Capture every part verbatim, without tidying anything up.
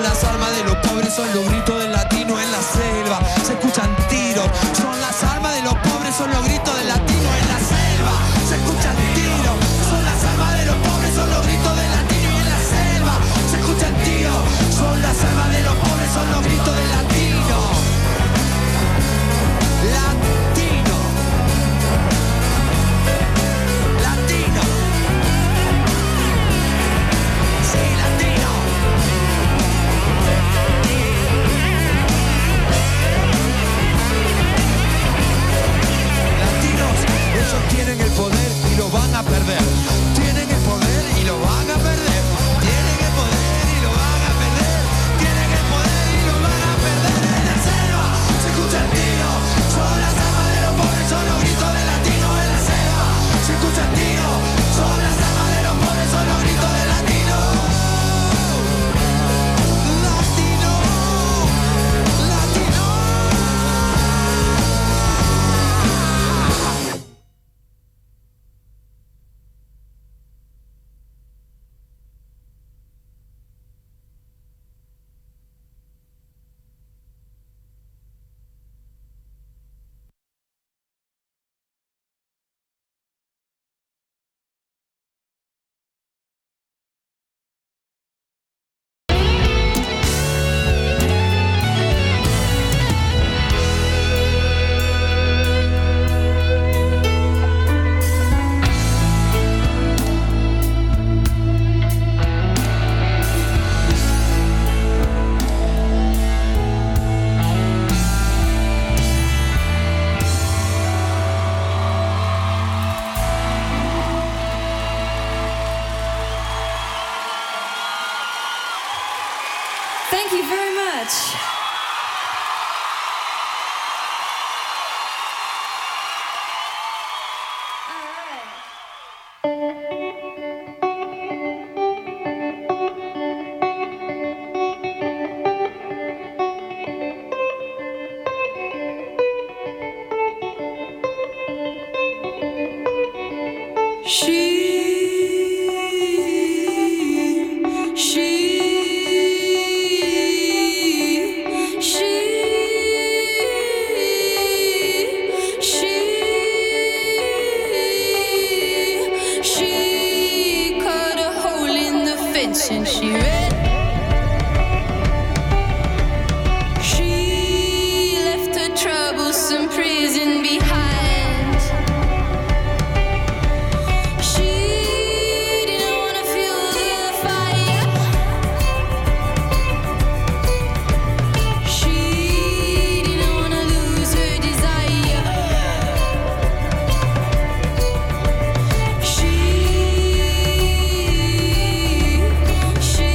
las almas de los pobres, son los gritos del latino en la selva. Se escuchan tiros, son las almas de los pobres, son los gritos del latino en la selva. Se escuchan tiros, son las almas de los pobres, son los gritos del latino en la selva. Se escuchan tiros, son las almas de los pobres, son los gritos del latino. Latino. Latino. Sí, latino. Latinos, ellos tienen el poder y lo van a perder. Tienen el poder y lo van a perder. Tienen el poder y lo van a perder. Tienen el poder y lo van a perder. En la selva se escucha el tiro. Son las almas de los pobres, son los gritos del latino en la selva. Se escucha el tiro. Son las almas de los pobres, son los gritos del latino. Latino. Latino. Thank you very much. She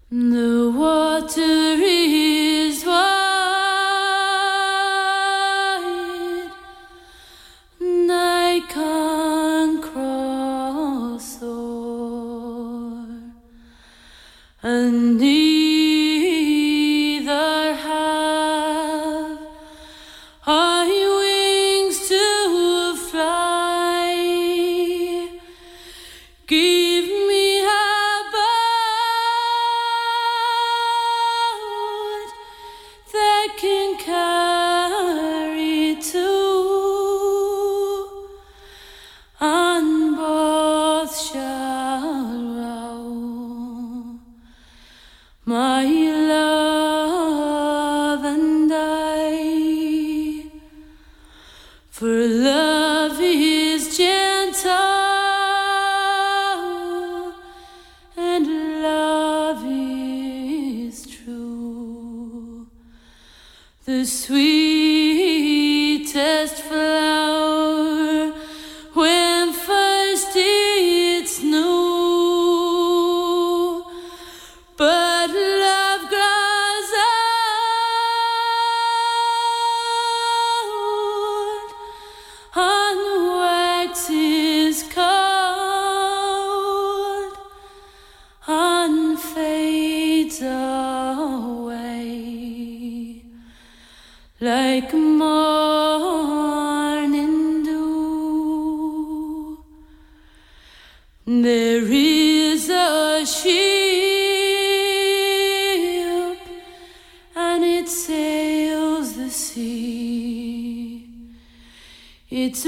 The water is wide, and I can't cross o'er, and neither have I wings to fly. Give me a boat that can carry two, and both shall row, my love and I, for love is gentle and love is true. The sweetest flower when first it's new, but love grows old and waxes cold and fades away like morning dew. There is a ship and it sails the sea. It's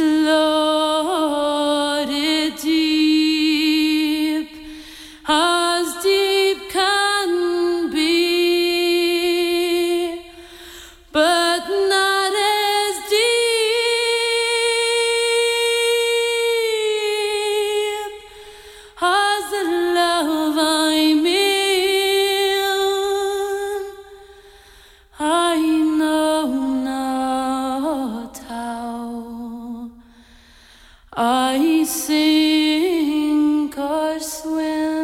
loaded deep, as deep can be, but not as deep as the love I'm in. I know not how I sink or swim.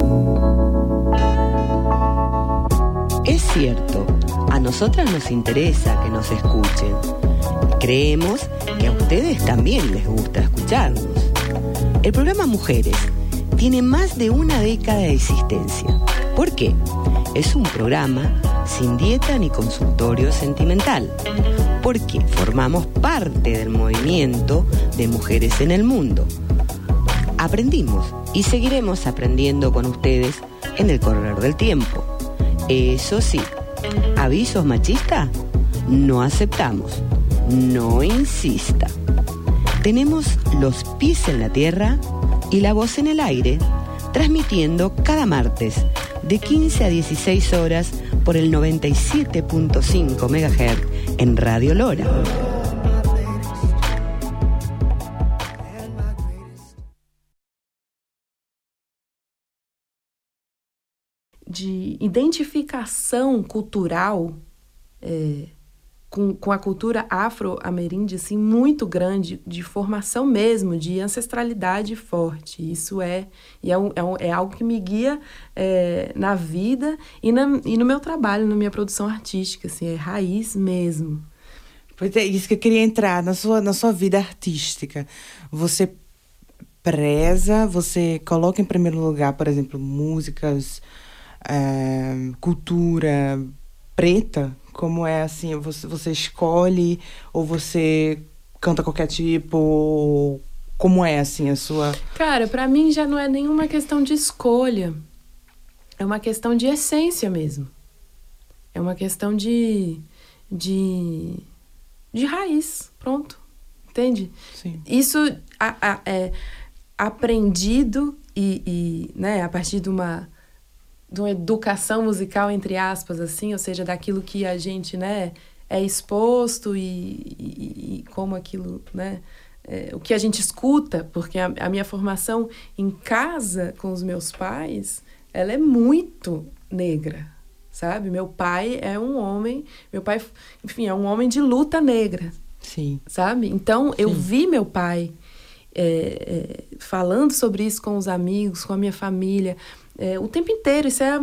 Es cierto, a nosotras nos interesa que nos escuchen. Creemos que a ustedes también les gusta escucharnos. El programa Mujeres tiene más de una década de existencia. ¿Por qué? Es un programa sin dieta ni consultorio sentimental, porque formamos parte del movimiento de mujeres en el mundo. Aprendimos y seguiremos aprendiendo con ustedes en el correr del tiempo. Eso sí, ¿avisos machistas? No aceptamos. No insista. Tenemos los pies en la tierra y la voz en el aire, transmitiendo cada martes de quince a dieciséis horas por el noventa y siete punto cinco megahertz en Radio Lora. De identificação cultural é, com, com a cultura afro-ameríndia, assim, muito grande, de formação mesmo, de ancestralidade forte. Isso é, e é, um, é, um, é algo que me guia é, na vida e, na, e no meu trabalho, na minha produção artística, assim, é raiz mesmo. Pois é isso que eu queria entrar, na sua, na sua vida artística. Você preza, você coloca em primeiro lugar, por exemplo, músicas... É, cultura preta, como é assim, você, você escolhe ou você canta qualquer tipo, como é assim a sua... Cara, pra mim já não é nenhuma questão de escolha, é uma questão de essência mesmo, é uma questão de de, de raiz, pronto, entende? Sim. Isso a, a, é aprendido e, e né, a partir de uma de uma educação musical, entre aspas, assim, ou seja, daquilo que a gente, né, é exposto e, e, e como aquilo, né, é, o que a gente escuta, porque a, a minha formação em casa com os meus pais, ela é muito negra, sabe? Meu pai é um homem, meu pai, enfim, é um homem de luta negra, sim, sabe? Então, eu sim. vi meu pai é, é, falando sobre isso com os amigos, com a minha família, É, o tempo inteiro. Isso é,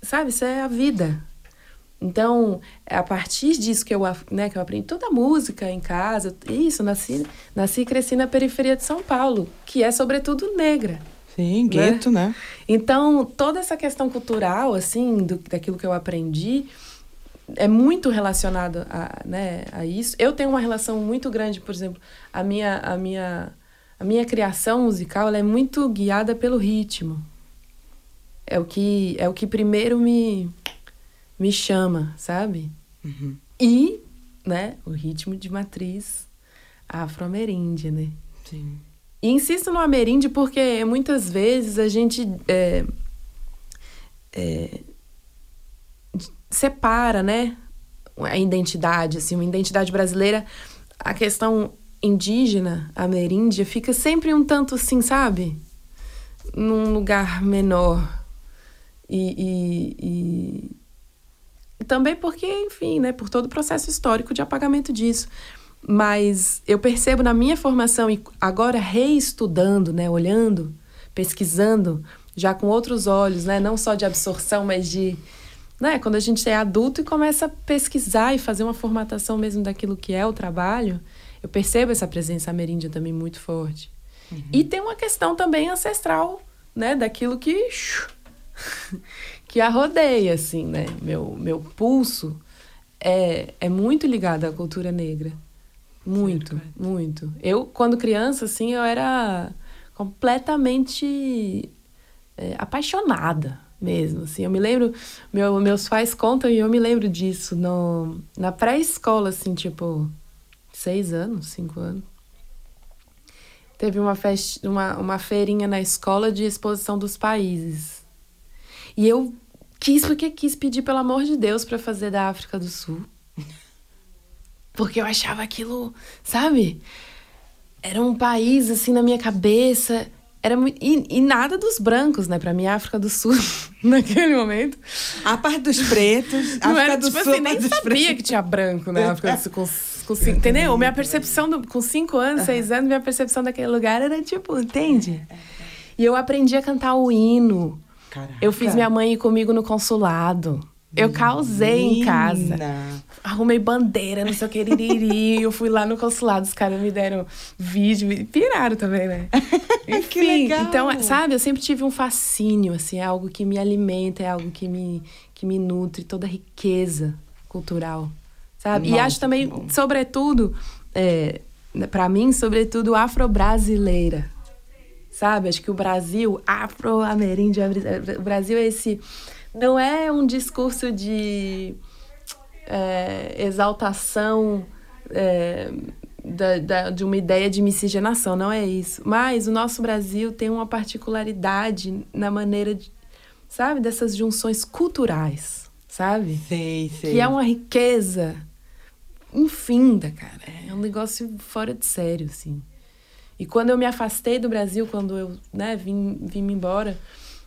sabe, isso é a vida. Então, é a partir disso que eu, né, que eu aprendi toda a música em casa. Isso, nasci, nasci e cresci na periferia de São Paulo, que é, sobretudo, negra. Sim, gueto, né? né? Então, toda essa questão cultural, assim, do, daquilo que eu aprendi, é muito relacionado a, né, a isso. Eu tenho uma relação muito grande, por exemplo, a minha, a minha, a minha criação musical, ela é muito guiada pelo ritmo. É o que, é o que primeiro me, me chama, sabe? Uhum. E, né, o ritmo de matriz afro-ameríndia, né? Sim. E insisto no ameríndio porque muitas vezes a gente é, é, separa, né, a identidade, assim, uma identidade brasileira, a questão indígena, ameríndia, fica sempre um tanto assim, sabe? Num lugar menor. E, e, e também porque, enfim, né, por todo o processo histórico de apagamento disso. Mas eu percebo na minha formação, e agora reestudando, né, olhando, pesquisando, já com outros olhos, né, não só de absorção, mas de... Né, quando a gente é adulto e começa a pesquisar e fazer uma formatação mesmo daquilo que é o trabalho, eu percebo essa presença ameríndia também muito forte. Uhum. E tem uma questão também ancestral, né, daquilo que... que a rodeia, assim, né? Meu, meu pulso é, é muito ligado à cultura negra. Muito, certo, muito. Eu, quando criança, assim, eu era completamente é, apaixonada mesmo, assim. Eu me lembro, meu, meus pais contam e eu me lembro disso no, na pré-escola, assim, tipo, seis anos, cinco anos. Teve uma, festa, uma, uma feirinha na escola de exposição dos países. E eu quis, porque quis pedir, pelo amor de Deus, para fazer da África do Sul. Porque eu achava aquilo, sabe? Era um país, assim, na minha cabeça. Era muito... e, e nada dos brancos, né? Pra mim, a África do Sul, naquele momento. A parte dos pretos, a África era, do tipo Sul, assim, nem sabia pretos. Que tinha branco na África do Sul. Com, com cinco, entendeu? Minha percepção, do, com cinco anos, uhum. seis anos, minha percepção daquele lugar era tipo, entende? E eu aprendi a cantar o hino. Caraca. Eu fiz minha mãe ir comigo no consulado. Eu causei em casa. Arrumei bandeira, não sei o que, iriri. Eu fui lá no consulado, os caras me deram vídeo. E piraram também, né? Enfim, que legal. Então, sabe, eu sempre tive um fascínio, assim. É algo que me alimenta, é algo que me, que me nutre. Toda a riqueza cultural, sabe? Nossa, e acho também, sobretudo, é, pra mim, sobretudo, afro-brasileira. Sabe? Acho que o Brasil, afro-ameríndio, o Brasil é esse... Não é um discurso de é, exaltação é, da, da, de uma ideia de miscigenação, não é isso. Mas o nosso Brasil tem uma particularidade na maneira, de, sabe, dessas junções culturais, sabe? Sei, sei. Que é uma riqueza infinda, cara. É um negócio fora de sério, assim. E quando eu me afastei do Brasil, quando eu, né, vim, vim embora...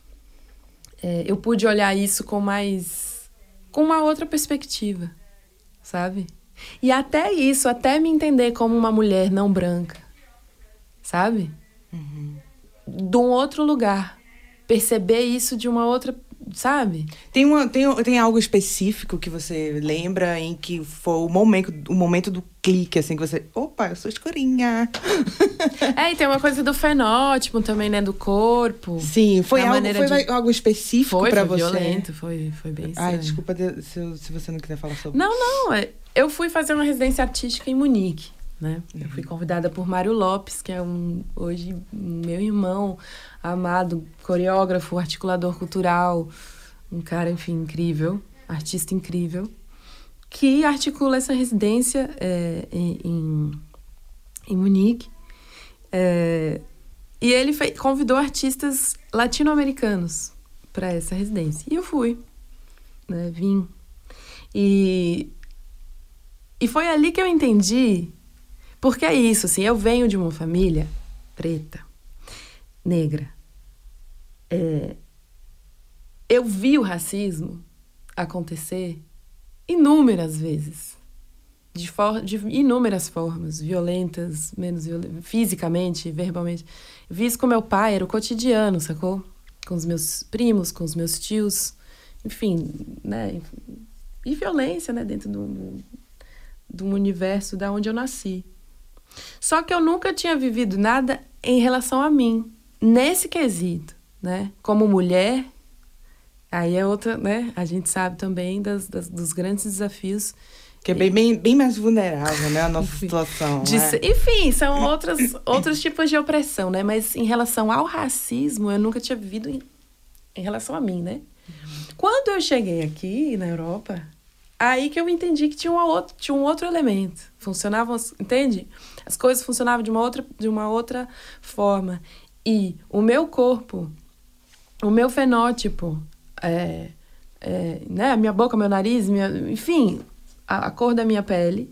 É, eu pude olhar isso com mais... com uma outra perspectiva, sabe? E até isso, até me entender como uma mulher não branca, sabe? Uhum. De um outro lugar. Perceber isso de uma outra... sabe? Tem, uma, tem, tem algo específico que você lembra em que foi o momento, o momento do clique, assim, que você... Opa, eu sou escurinha. É, e tem uma coisa do fenótipo também, né? Do corpo. Sim, foi, algo, foi de... algo específico foi, pra foi você? Violento, foi, foi bem Ai, sério. desculpa se, se você não quiser falar sobre não, isso. Não, não. Eu fui fazer uma residência artística em Munique, né? Uhum. Eu fui convidada por Mário Lopes, que é um hoje meu irmão amado, coreógrafo, articulador cultural, um cara, enfim, incrível, artista incrível, que articula essa residência é, em, em, em Munique. É, e ele fez, convidou artistas latino-americanos para essa residência. E eu fui, né? Vim. E, e foi ali que eu entendi, porque é isso, assim, eu venho de uma família preta, negra. É, eu vi o racismo acontecer inúmeras vezes, de, for, de inúmeras formas, violentas, menos violentas, fisicamente, verbalmente. Eu vi isso com meu pai, era o cotidiano, sacou? Com os meus primos, com os meus tios. enfim, né? E violência, né? Dentro do, do, do universo da onde eu nasci. Só que eu nunca tinha vivido nada em relação a mim, nesse quesito, né? Como mulher, aí é outra, né? A gente sabe também das, das, dos grandes desafios. Que é bem, bem, bem mais vulnerável, né? A nossa situação. De, né? Enfim, são outros, outros tipos de opressão, né? Mas em relação ao racismo, eu nunca tinha vivido em, em relação a mim, né? Uhum. Quando eu cheguei aqui na Europa, aí que eu entendi que tinha, uma outro, tinha um outro elemento. Funcionavam, entende? As coisas funcionavam de uma outra, de uma outra forma. E o meu corpo, o meu fenótipo, é, é, né? A minha boca, meu nariz, minha, enfim... A, a cor da minha pele,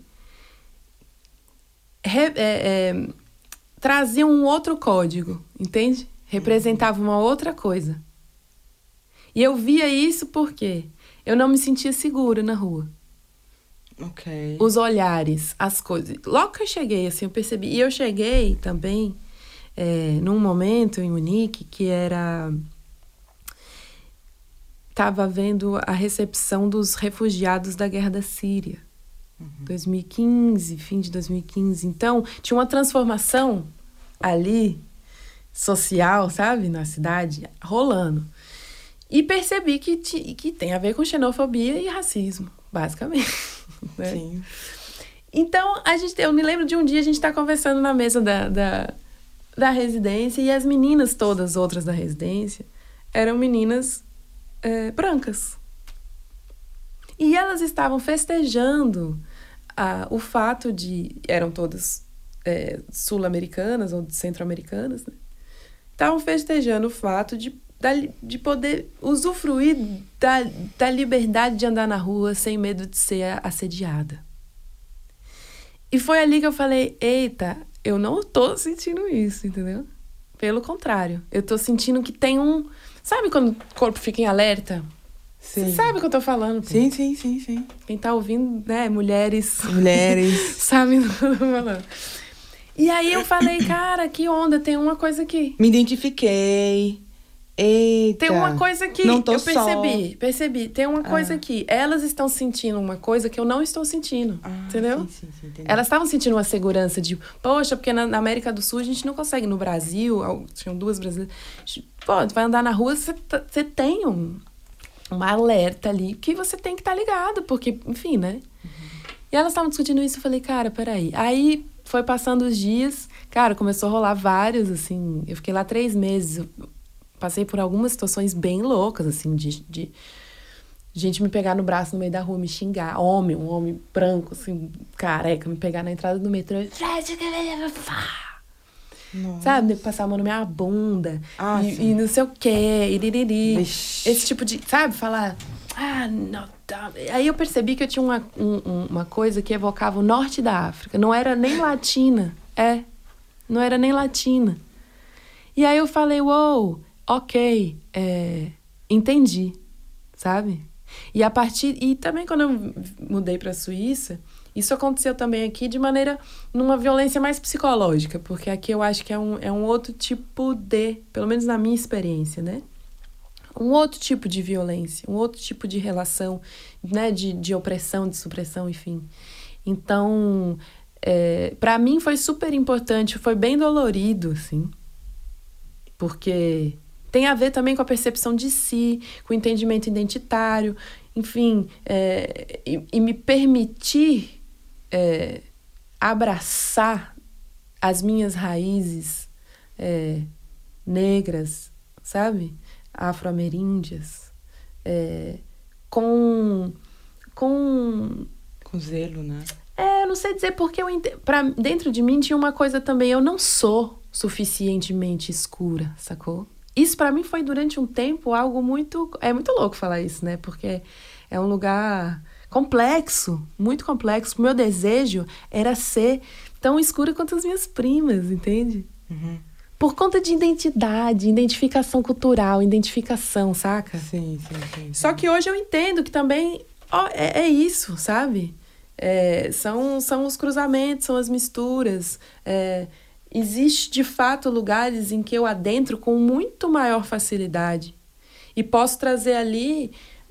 re, é, é, trazia um outro código, entende? Representava uma outra coisa. E eu via isso porque eu não me sentia segura na rua. Ok. Os olhares, as coisas. Logo que eu cheguei, assim, eu percebi. E eu cheguei também é, num momento em Munique que era... Estava vendo a recepção dos refugiados da Guerra da Síria. Uhum. dois mil e quinze, fim de dois mil e quinze. Então, tinha uma transformação ali, social, sabe? Na cidade, rolando. E percebi que, t- que tem a ver com xenofobia e racismo, basicamente. Né? Sim. Então, a gente, eu me lembro de um dia a gente estar tá conversando na mesa da, da, da residência e as meninas todas outras da residência eram meninas... É, brancas. E elas estavam festejando ah, o fato de... Eram todas é, sul-americanas ou centro-americanas, né? Estavam festejando o fato de, de poder usufruir da, da liberdade de andar na rua sem medo de ser assediada. E foi ali que eu falei, eita, eu não tô sentindo isso, entendeu? Pelo contrário, eu tô sentindo que tem um... Sabe quando o corpo fica em alerta? Sim. Você sabe o que eu tô falando? Pô? Sim, sim, sim, sim. Quem tá ouvindo, né? Mulheres. Mulheres. Sabe o que eu tô falando? E aí eu falei, cara, que onda, tem uma coisa aqui. Me identifiquei. Eita. Tem uma coisa aqui. Não tô eu percebi, só. percebi. Tem uma coisa ah. aqui. Elas estão sentindo uma coisa que eu não estou sentindo. Ah, entendeu? Sim, sim, sim, entendi. Elas estavam sentindo uma segurança de, poxa, porque na, na América do Sul a gente não consegue. No Brasil, tinham duas brasileiras. Pô, vai andar na rua, você, você tem um, uma alerta ali que você tem que estar tá ligado, porque, enfim, né? Uhum. E elas estavam discutindo isso, eu falei, cara, peraí. Aí foi passando os dias, cara, começou a rolar vários, assim. Eu fiquei lá três meses. Eu passei por algumas situações bem loucas, assim, de, de gente me pegar no braço no meio da rua, me xingar. Homem, um homem branco, assim, careca, me pegar na entrada do metrô. Nossa. Sabe? Passar a mão na minha bunda. Ah, e, e não sei o quê. Iririri. Vixe. Esse tipo de... Sabe? Falar... Ah, não... Tá. Aí eu percebi que eu tinha uma, um, uma coisa que evocava o norte da África. Não era nem latina. É. Não era nem latina. E aí eu falei, uou, ok. É, entendi. Sabe? E a partir... E também quando eu mudei para a Suíça... Isso aconteceu também aqui de maneira... Numa violência mais psicológica. Porque aqui eu acho que é um, é um outro tipo de... Pelo menos na minha experiência, né? Um outro tipo de violência. Um outro tipo de relação, né? De, de opressão, de supressão, enfim. Então... É, para mim foi super importante. Foi bem dolorido, assim. Porque... Tem a ver também com a percepção de si. Com o entendimento identitário. Enfim... É, e, e me permitir... É, abraçar as minhas raízes é, negras, sabe? Afro-ameríndias, é, com, com... Com zelo, né? É, eu não sei dizer porque eu ent... pra, dentro de mim tinha uma coisa também, eu não sou suficientemente escura, sacou? Isso pra mim foi durante um tempo algo muito... É muito louco falar isso, né? Porque é um lugar... complexo, muito complexo. O meu desejo era ser tão escura quanto as minhas primas, entende? Uhum. Por conta de identidade, identificação cultural, identificação, saca? Sim, sim, sim. sim. Só que hoje eu entendo que também ó, é, é isso, sabe? É, são, são os cruzamentos, são as misturas. É, existe, de fato, lugares em que eu adentro com muito maior facilidade. E posso trazer ali...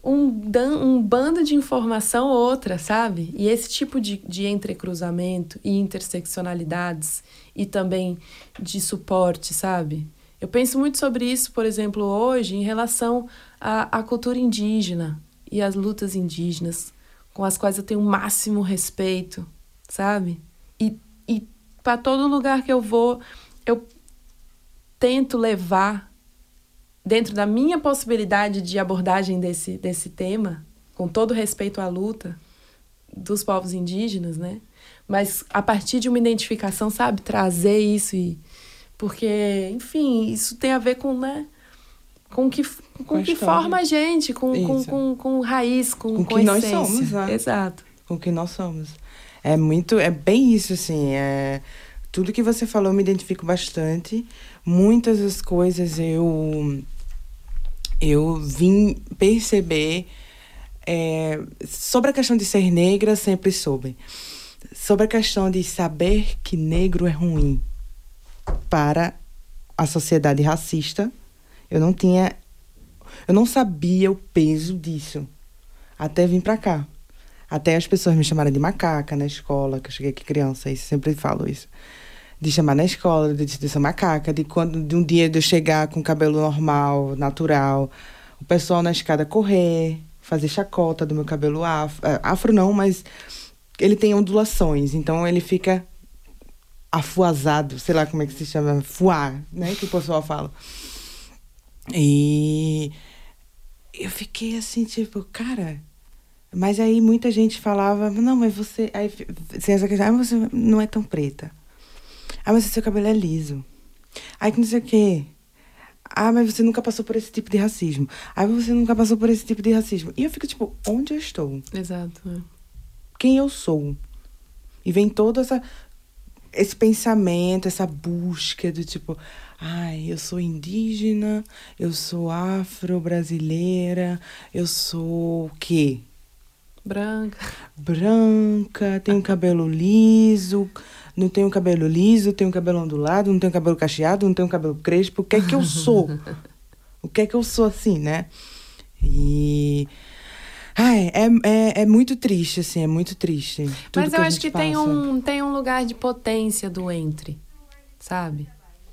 um, dan- um bando de informação outra, sabe? E esse tipo de, de entrecruzamento e interseccionalidades e também de suporte, sabe? Eu penso muito sobre isso, por exemplo, hoje, em relação à, à cultura indígena e às lutas indígenas, com as quais eu tenho o máximo respeito, sabe? E, e para todo lugar que eu vou, eu tento levar, dentro da minha possibilidade de abordagem desse, desse tema, com todo respeito à luta dos povos indígenas, né? Mas a partir de uma identificação, sabe? Trazer isso e... Porque, enfim, isso tem a ver com, né? Com que, com Com a que história. forma a gente, com, com, Isso. com, com raiz, com, Com com quem nós essência. somos, né? Exato. Com quem nós somos. É muito, é bem isso, assim, é... Tudo que você falou eu me identifico bastante. Muitas das coisas eu, eu vim perceber é, sobre a questão de ser negra, sempre soube. Sobre a questão de saber que negro é ruim para a sociedade racista, eu não tinha... Eu não sabia o peso disso até vir para cá. Até as pessoas me chamaram de macaca na escola, que eu cheguei aqui criança, isso, sempre falo isso. De chamar na escola, de dizer sou macaca, de, quando, de um dia de eu chegar com cabelo normal, natural, o pessoal na escada correr, fazer chacota do meu cabelo afro. Afro não, mas ele tem ondulações, então ele fica afuazado, sei lá como é que se chama, fuar, né, que o pessoal fala. E eu fiquei assim, tipo, cara... Mas aí muita gente falava, não, mas você... Aí você essa questão, ah, mas você não é tão preta. Ah, mas seu cabelo é liso. Aí que não sei o quê. Ah, mas você nunca passou por esse tipo de racismo. Ah, mas você nunca passou por esse tipo de racismo. E eu fico tipo, onde eu estou? Exato. É. Quem eu sou? E vem todo essa, esse pensamento, essa busca do tipo... Ai, eu sou indígena, eu sou afro-brasileira, eu sou o quê? Branca. Branca, tenho cabelo liso, não tenho cabelo liso, tenho cabelo ondulado, não tenho cabelo cacheado, não tenho cabelo crespo. O que é que eu sou? O que é que eu sou assim, né? E... Ai, é, é, é muito triste, assim, é muito triste. Tudo Mas que eu a acho gente que tem passa. um, tem um lugar de potência do entre, sabe?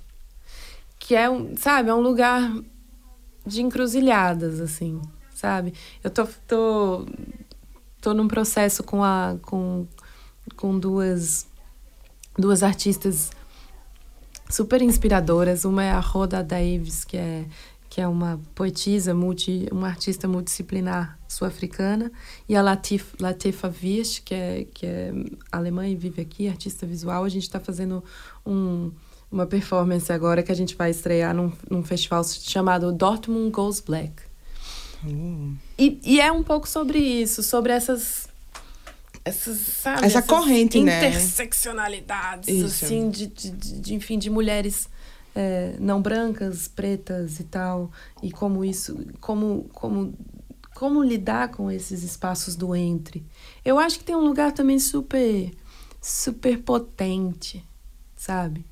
Que é um, sabe, é um lugar de encruzilhadas, assim, sabe? Eu tô... tô Estou num processo com, a, com, com duas, duas artistas super inspiradoras. Uma é a Rhoda Davies, que é, que é uma poetisa, multi, uma artista multidisciplinar sul-africana. E a Latif, Latifa Vish, que é, que é alemã e vive aqui, artista visual. A gente está fazendo um, uma performance agora que a gente vai estrear num, num festival chamado Dortmund Goes Black. Uh. E, e é um pouco sobre isso, sobre essas, essas sabe, Essa essas corrente, né? interseccionalidades, Isso. assim, de, de, de, de, enfim, de mulheres é, não brancas, pretas e tal, e como isso, como, como, como lidar com esses espaços do entre. Eu acho que tem um lugar também super, super potente, sabe?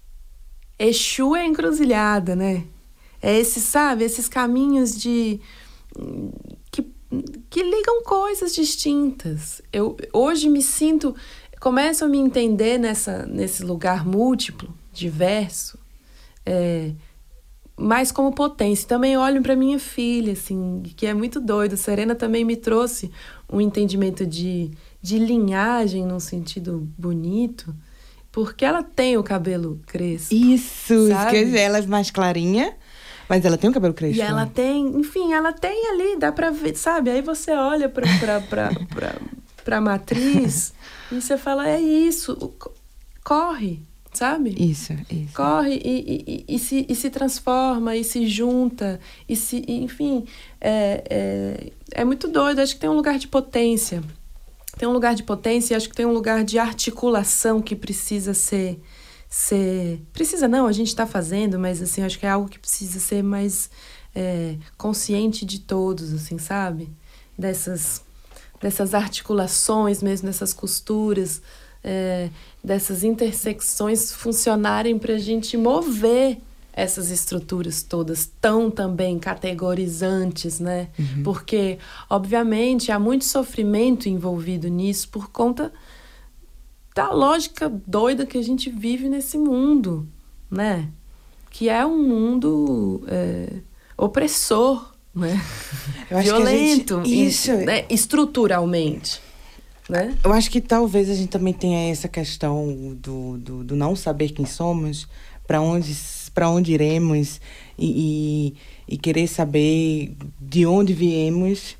Exu é encruzilhada, né? É esse, sabe, esses caminhos de... Que, que ligam coisas distintas. Eu hoje me sinto... Começo a me entender nessa, nesse lugar múltiplo, diverso, é, mas como potência. Também olho para minha filha, assim, que é muito doido. Serena também me trouxe um entendimento de, de linhagem num sentido bonito, porque ela tem o cabelo crespo. Isso, sabe? isso que ela é mais clarinha, mas ela tem um cabelo crespo. E ela tem, enfim, ela tem ali, dá pra ver, sabe? Aí você olha pra, pra, pra, pra, pra matriz e você fala, é isso, corre, sabe? Isso, isso. Corre e, e, e, se, e se transforma, e se junta, e se, e, enfim, é, é, é muito doido. Acho que tem um lugar de potência. Tem um lugar de potência e acho que tem um lugar de articulação que precisa ser... ser precisa não, a gente está fazendo, mas assim, acho que é algo que precisa ser mais é, consciente de todos, assim, sabe? Dessas, dessas articulações mesmo, dessas costuras, é, dessas intersecções funcionarem para a gente mover essas estruturas todas tão também categorizantes, né? Uhum. Porque, obviamente, há muito sofrimento envolvido nisso por conta da lógica doida que a gente vive nesse mundo, né? Que é um mundo é, opressor, né? Eu acho violento, que a gente, isso, e, né? Estruturalmente, né? Eu acho que talvez a gente também tenha essa questão do, do, do não saber quem somos, para onde, para onde iremos e, e, e querer saber de onde viemos.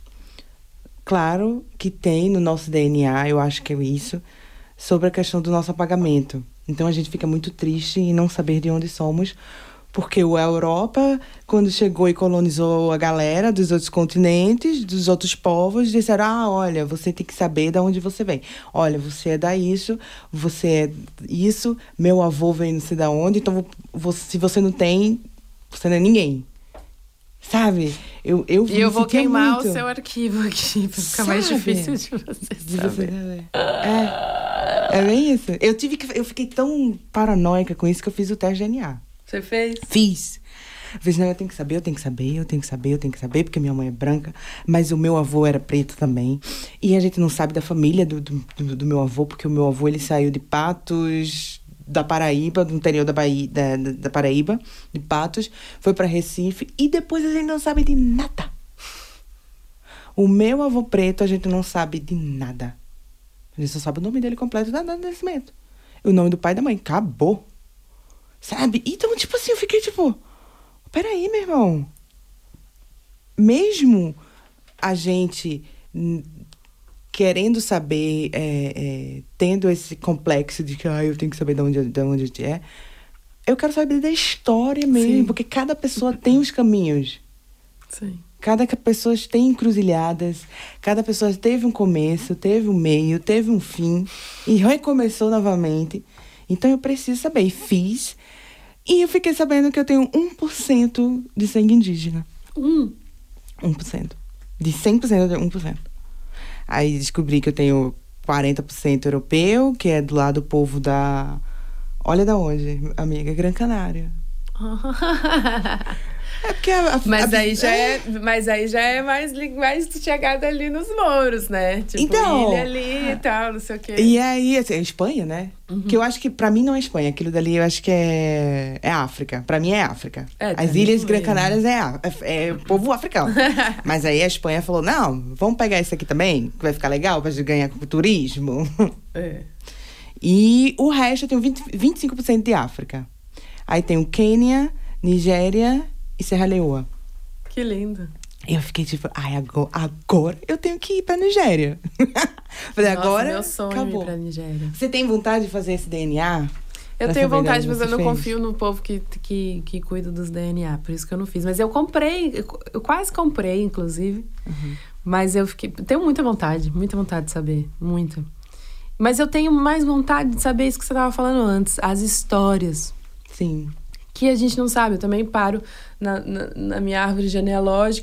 Claro que tem no nosso D N A, eu acho que é isso, sobre a questão do nosso apagamento. Então a gente fica muito triste em não saber de onde somos, porque a Europa, quando chegou e colonizou a galera dos outros continentes, dos outros povos, disseram, ah, olha, você tem que saber de onde você vem. Olha, você é da isso, você é isso, meu avô vem não sei de onde, então você, se você não tem, você não é ninguém. Sabe? Eu, eu e eu vou queimar muito. o seu arquivo aqui, pra ficar Sabe? mais difícil de você De saber. você saber. É, é bem isso. Eu, tive que, eu fiquei tão paranoica com isso que eu fiz o teste de D N A. Você fez? Fiz. Fiz, não, eu tenho que saber, eu tenho que saber, eu tenho que saber, eu tenho que saber, porque minha mãe é branca, mas o meu avô era preto também. E a gente não sabe da família do, do, do meu avô, porque o meu avô, ele saiu de Patos, da Paraíba, do interior da, Bahia, da, da, da Paraíba, de Patos, foi para Recife, e depois a gente não sabe de nada. O meu avô preto, a gente não sabe de nada. A gente só sabe o nome dele completo da data de nascimento. O nome do pai e da mãe. Acabou. Sabe? Então, tipo assim, eu fiquei tipo... Peraí, meu irmão. Mesmo a gente n- querendo saber, é, é, tendo esse complexo de que ah, eu tenho que saber de onde, de onde a gente é, eu quero saber da história mesmo. Sim. Porque cada pessoa tem os caminhos. Sim. Cada pessoa tem encruzilhadas, cada pessoa teve um começo, teve um meio, teve um fim e recomeçou novamente. Então eu preciso saber. E fiz. E eu fiquei sabendo que eu tenho um por cento de sangue indígena. Um. um por cento. De cem por cento eu tenho um por cento. Aí descobri que eu tenho quarenta por cento europeu, que é do lado do povo da... Olha da onde, amiga? Gran Canária. É porque a, a, Mas a, aí já é, mas aí já é mais, li- mais chegada ali nos Mouros, né? Tipo, Então, ilha ali e tal, não sei o quê. E aí, assim, é Espanha, né? Uhum. Que eu acho que, pra mim, não é Espanha. Aquilo dali eu acho que é, é África. Pra mim é África. É, As também Ilhas é. Gran Canárias é, á- é, é o povo africano. Mas aí a Espanha falou, não, vamos pegar isso aqui também, que vai ficar legal pra gente ganhar com o turismo. É. E o resto eu tenho vinte, vinte e cinco por cento de África. Aí tem o Quênia, Nigéria e Serra Leoa. Que lindo. E eu fiquei tipo, ai, agora, agora eu tenho que ir pra Nigéria. Falei, Nossa, agora meu sonho acabou. ir pra Nigéria. Você tem vontade de fazer esse D N A? Eu Pra tenho saber vontade, de mas onde eu não você fez? confio no povo que, que, que cuida dos D N A. Por isso que eu não fiz. Mas eu comprei, eu, eu quase comprei, inclusive. Uhum. Mas eu fiquei... Tenho muita vontade, muita vontade de saber. Muita. Mas eu tenho mais vontade de saber isso que você estava falando antes. As histórias. Sim. Que a gente não sabe. Eu também paro na, na, na minha árvore genealógica